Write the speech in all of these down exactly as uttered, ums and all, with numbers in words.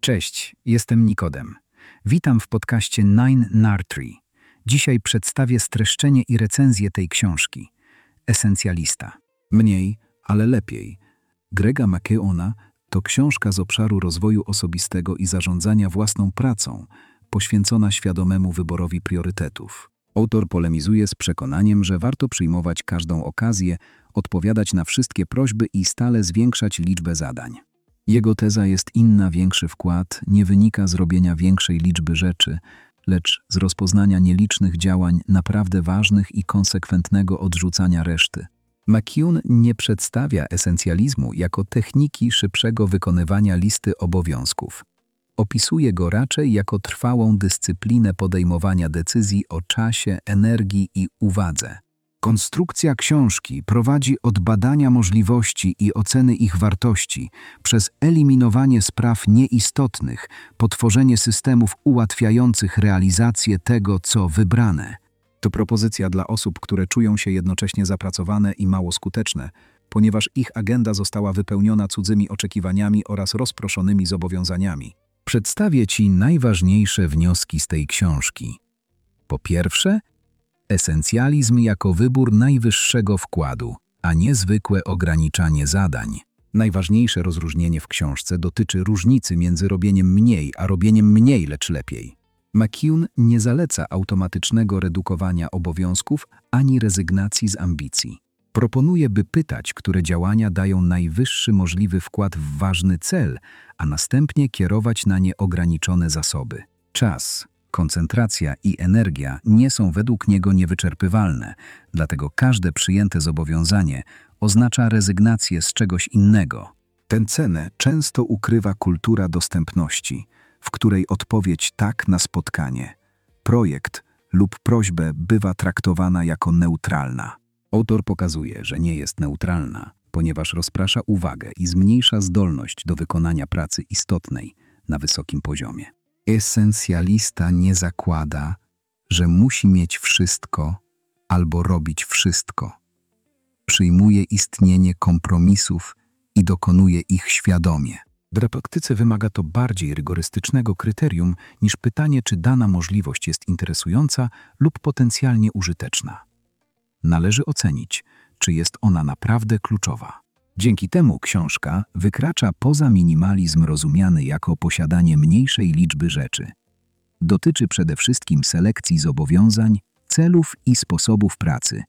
Cześć, jestem Nikodem. Witam w podcaście Nine Nurtree. Dzisiaj przedstawię streszczenie i recenzję tej książki. Esencjalista. Mniej, ale lepiej. Grega McKeowna to książka z obszaru rozwoju osobistego i zarządzania własną pracą, poświęcona świadomemu wyborowi priorytetów. Autor polemizuje z przekonaniem, że warto przyjmować każdą okazję, odpowiadać na wszystkie prośby i stale zwiększać liczbę zadań. Jego teza jest inna: większy wkład nie wynika z robienia większej liczby rzeczy, lecz z rozpoznania nielicznych działań naprawdę ważnych i konsekwentnego odrzucania reszty. McKeown nie przedstawia esencjalizmu jako techniki szybszego wykonywania listy obowiązków. Opisuje go raczej jako trwałą dyscyplinę podejmowania decyzji o czasie, energii i uwadze. Konstrukcja książki prowadzi od badania możliwości i oceny ich wartości, przez eliminowanie spraw nieistotnych, po tworzenie systemów ułatwiających realizację tego, co wybrane. To propozycja dla osób, które czują się jednocześnie zapracowane i mało skuteczne, ponieważ ich agenda została wypełniona cudzymi oczekiwaniami oraz rozproszonymi zobowiązaniami. Przedstawię Ci najważniejsze wnioski z tej książki. Po pierwsze, esencjalizm jako wybór najwyższego wkładu, a nie zwykłe ograniczanie zadań. Najważniejsze rozróżnienie w książce dotyczy różnicy między robieniem mniej, a robieniem mniej, lecz lepiej. McKeown nie zaleca automatycznego redukowania obowiązków ani rezygnacji z ambicji. Proponuje, by pytać, które działania dają najwyższy możliwy wkład w ważny cel, a następnie kierować na nie ograniczone zasoby. Czas, koncentracja i energia nie są według niego niewyczerpywalne, dlatego każde przyjęte zobowiązanie oznacza rezygnację z czegoś innego. Tę cenę często ukrywa kultura dostępności, w której odpowiedź tak na spotkanie, projekt lub prośbę bywa traktowana jako neutralna. Autor pokazuje, że nie jest neutralna, ponieważ rozprasza uwagę i zmniejsza zdolność do wykonania pracy istotnej na wysokim poziomie. Esencjalista nie zakłada, że musi mieć wszystko albo robić wszystko. Przyjmuje istnienie kompromisów i dokonuje ich świadomie. W praktyce wymaga to bardziej rygorystycznego kryterium niż pytanie, czy dana możliwość jest interesująca lub potencjalnie użyteczna. Należy ocenić, czy jest ona naprawdę kluczowa. Dzięki temu książka wykracza poza minimalizm rozumiany jako posiadanie mniejszej liczby rzeczy. Dotyczy przede wszystkim selekcji zobowiązań, celów i sposobów pracy.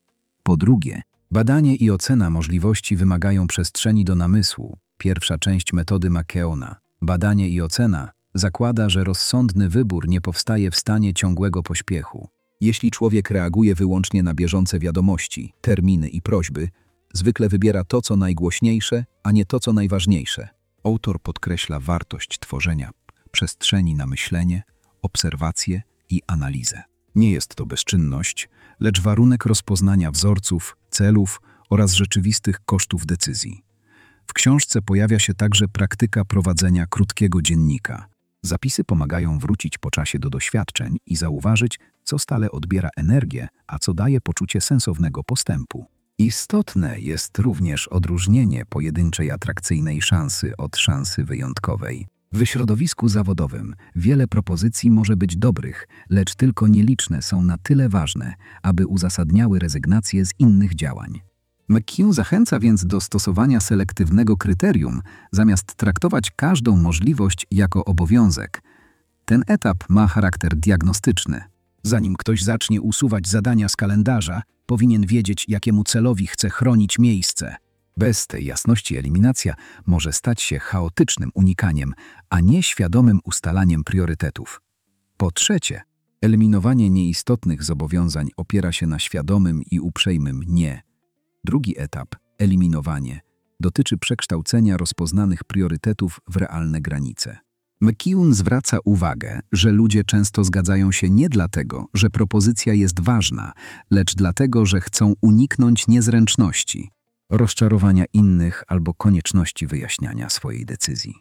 Po drugie, badanie i ocena możliwości wymagają przestrzeni do namysłu. Pierwsza część metody McKeowna, badanie i ocena, zakłada, że rozsądny wybór nie powstaje w stanie ciągłego pośpiechu. Jeśli człowiek reaguje wyłącznie na bieżące wiadomości, terminy i prośby, zwykle wybiera to, co najgłośniejsze, a nie to, co najważniejsze. Autor podkreśla wartość tworzenia przestrzeni na myślenie, obserwację i analizę. Nie jest to bezczynność, lecz warunek rozpoznania wzorców, celów oraz rzeczywistych kosztów decyzji. W książce pojawia się także praktyka prowadzenia krótkiego dziennika. Zapisy pomagają wrócić po czasie do doświadczeń i zauważyć, co stale odbiera energię, a co daje poczucie sensownego postępu. Istotne jest również odróżnienie pojedynczej atrakcyjnej szansy od szansy wyjątkowej. W środowisku zawodowym wiele propozycji może być dobrych, lecz tylko nieliczne są na tyle ważne, aby uzasadniały rezygnację z innych działań. McKeown zachęca więc do stosowania selektywnego kryterium, zamiast traktować każdą możliwość jako obowiązek. Ten etap ma charakter diagnostyczny. Zanim ktoś zacznie usuwać zadania z kalendarza, powinien wiedzieć, jakiemu celowi chce chronić miejsce. Bez tej jasności eliminacja może stać się chaotycznym unikaniem, a nie świadomym ustalaniem priorytetów. Po trzecie, eliminowanie nieistotnych zobowiązań opiera się na świadomym i uprzejmym nie. Drugi etap, eliminowanie, dotyczy przekształcenia rozpoznanych priorytetów w realne granice. McKeown zwraca uwagę, że ludzie często zgadzają się nie dlatego, że propozycja jest ważna, lecz dlatego, że chcą uniknąć niezręczności, rozczarowania innych albo konieczności wyjaśniania swojej decyzji.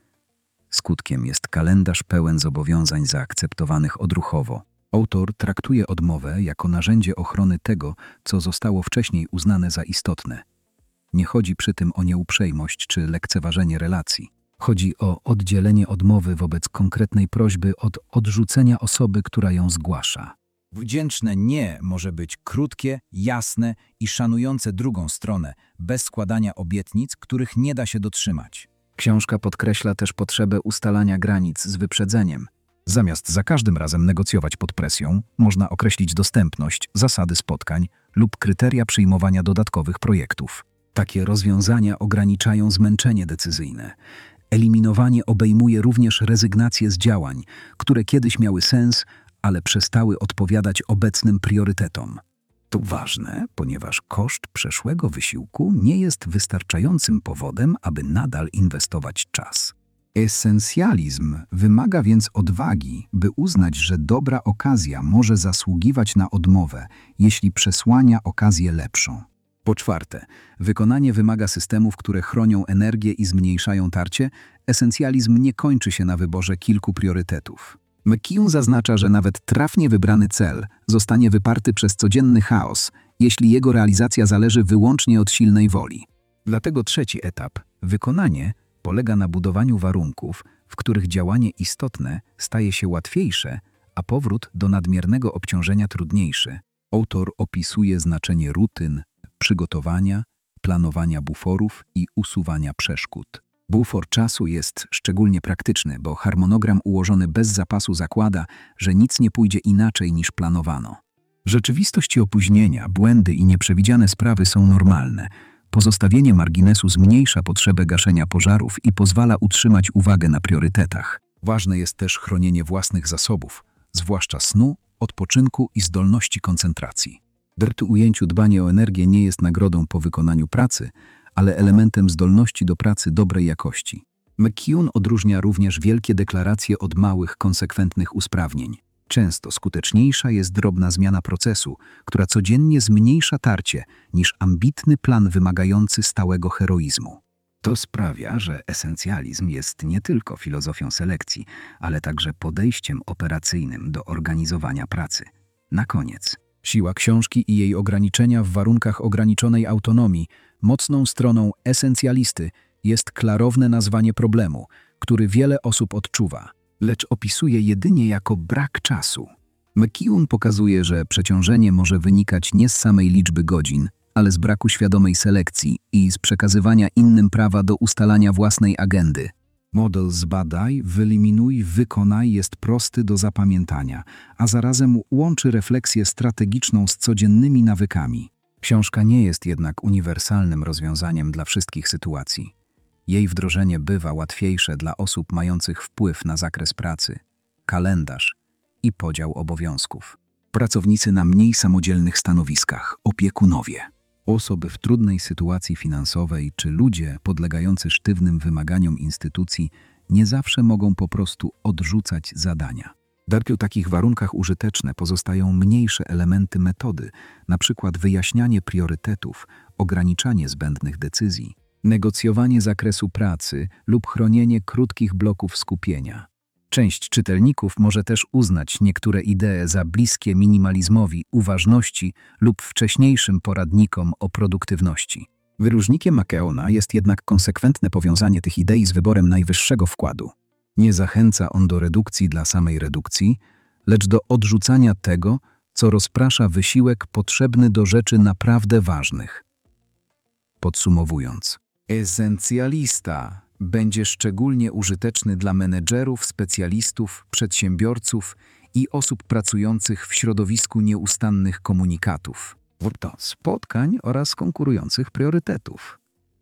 Skutkiem jest kalendarz pełen zobowiązań zaakceptowanych odruchowo. Autor traktuje odmowę jako narzędzie ochrony tego, co zostało wcześniej uznane za istotne. Nie chodzi przy tym o nieuprzejmość czy lekceważenie relacji. Chodzi o oddzielenie odmowy wobec konkretnej prośby od odrzucenia osoby, która ją zgłasza. Wdzięczne nie może być krótkie, jasne i szanujące drugą stronę, bez składania obietnic, których nie da się dotrzymać. Książka podkreśla też potrzebę ustalania granic z wyprzedzeniem. Zamiast za każdym razem negocjować pod presją, można określić dostępność, zasady spotkań lub kryteria przyjmowania dodatkowych projektów. Takie rozwiązania ograniczają zmęczenie decyzyjne. Eliminowanie obejmuje również rezygnację z działań, które kiedyś miały sens, ale przestały odpowiadać obecnym priorytetom. To ważne, ponieważ koszt przeszłego wysiłku nie jest wystarczającym powodem, aby nadal inwestować czas. Esencjalizm wymaga więc odwagi, by uznać, że dobra okazja może zasługiwać na odmowę, jeśli przesłania okazję lepszą. Po czwarte, wykonanie wymaga systemów, które chronią energię i zmniejszają tarcie. Esencjalizm nie kończy się na wyborze kilku priorytetów. McKeown zaznacza, że nawet trafnie wybrany cel zostanie wyparty przez codzienny chaos, jeśli jego realizacja zależy wyłącznie od silnej woli. Dlatego trzeci etap, wykonanie, polega na budowaniu warunków, w których działanie istotne staje się łatwiejsze, a powrót do nadmiernego obciążenia trudniejszy. Autor opisuje znaczenie rutyn, przygotowania, planowania buforów i usuwania przeszkód. Bufor czasu jest szczególnie praktyczny, bo harmonogram ułożony bez zapasu zakłada, że nic nie pójdzie inaczej niż planowano. Rzeczywistość i opóźnienia, błędy i nieprzewidziane sprawy są normalne. Pozostawienie marginesu zmniejsza potrzebę gaszenia pożarów i pozwala utrzymać uwagę na priorytetach. Ważne jest też chronienie własnych zasobów, zwłaszcza snu, odpoczynku i zdolności koncentracji. W tym ujęciu dbanie o energię nie jest nagrodą po wykonaniu pracy, ale elementem zdolności do pracy dobrej jakości. McKeown odróżnia również wielkie deklaracje od małych, konsekwentnych usprawnień. Często skuteczniejsza jest drobna zmiana procesu, która codziennie zmniejsza tarcie, niż ambitny plan wymagający stałego heroizmu. To sprawia, że esencjalizm jest nie tylko filozofią selekcji, ale także podejściem operacyjnym do organizowania pracy. Na koniec. Siła książki i jej ograniczenia w warunkach ograniczonej autonomii. Mocną stroną esencjalisty jest klarowne nazwanie problemu, który wiele osób odczuwa, lecz opisuje jedynie jako brak czasu. McKeown pokazuje, że przeciążenie może wynikać nie z samej liczby godzin, ale z braku świadomej selekcji i z przekazywania innym prawa do ustalania własnej agendy. Model zbadaj, wyeliminuj, wykonaj jest prosty do zapamiętania, a zarazem łączy refleksję strategiczną z codziennymi nawykami. Książka nie jest jednak uniwersalnym rozwiązaniem dla wszystkich sytuacji. Jej wdrożenie bywa łatwiejsze dla osób mających wpływ na zakres pracy, kalendarz i podział obowiązków. Pracownicy na mniej samodzielnych stanowiskach, opiekunowie, osoby w trudnej sytuacji finansowej czy ludzie podlegający sztywnym wymaganiom instytucji nie zawsze mogą po prostu odrzucać zadania. W takich warunkach użyteczne pozostają mniejsze elementy metody, np. wyjaśnianie priorytetów, ograniczanie zbędnych decyzji, negocjowanie zakresu pracy lub chronienie krótkich bloków skupienia. Część czytelników może też uznać niektóre idee za bliskie minimalizmowi, uważności lub wcześniejszym poradnikom o produktywności. Wyróżnikiem McKeowna jest jednak konsekwentne powiązanie tych idei z wyborem najwyższego wkładu. Nie zachęca on do redukcji dla samej redukcji, lecz do odrzucania tego, co rozprasza wysiłek potrzebny do rzeczy naprawdę ważnych. Podsumowując, esencjalista będzie szczególnie użyteczny dla menedżerów, specjalistów, przedsiębiorców i osób pracujących w środowisku nieustannych komunikatów, spotkań oraz konkurujących priorytetów.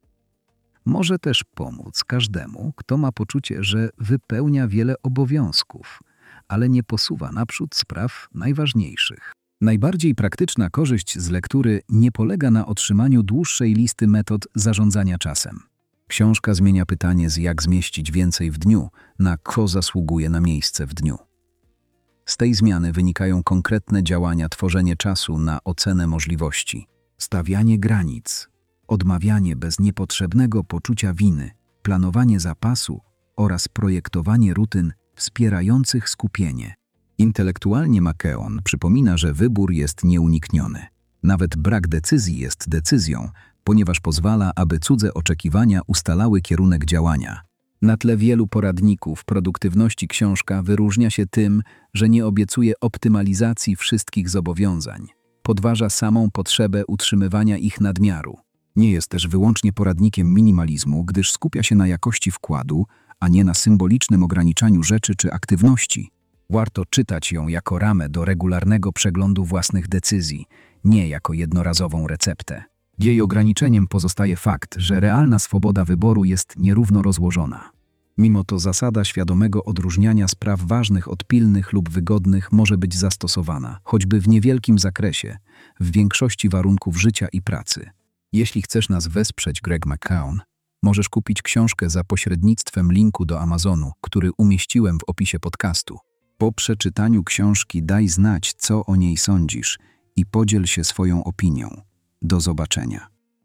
Może też pomóc każdemu, kto ma poczucie, że wypełnia wiele obowiązków, ale nie posuwa naprzód spraw najważniejszych. Najbardziej praktyczna korzyść z lektury nie polega na otrzymaniu dłuższej listy metod zarządzania czasem. Książka zmienia pytanie z jak zmieścić więcej w dniu na kto zasługuje na miejsce w dniu. Z tej zmiany wynikają konkretne działania, tworzenie czasu na ocenę możliwości, stawianie granic, odmawianie bez niepotrzebnego poczucia winy, planowanie zapasu oraz projektowanie rutyn wspierających skupienie. Intelektualnie McKeown przypomina, że wybór jest nieunikniony. Nawet brak decyzji jest decyzją, ponieważ pozwala, aby cudze oczekiwania ustalały kierunek działania. Na tle wielu poradników produktywności książka wyróżnia się tym, że nie obiecuje optymalizacji wszystkich zobowiązań. Podważa samą potrzebę utrzymywania ich nadmiaru. Nie jest też wyłącznie poradnikiem minimalizmu, gdyż skupia się na jakości wkładu, a nie na symbolicznym ograniczaniu rzeczy czy aktywności. Warto czytać ją jako ramę do regularnego przeglądu własnych decyzji, nie jako jednorazową receptę. Jej ograniczeniem pozostaje fakt, że realna swoboda wyboru jest nierówno rozłożona. Mimo to zasada świadomego odróżniania spraw ważnych od pilnych lub wygodnych może być zastosowana, choćby w niewielkim zakresie, w większości warunków życia i pracy. Jeśli chcesz nas wesprzeć, Greg McKeown, możesz kupić książkę za pośrednictwem linku do Amazonu, który umieściłem w opisie podcastu. Po przeczytaniu książki daj znać, co o niej sądzisz i podziel się swoją opinią. Do zobaczenia.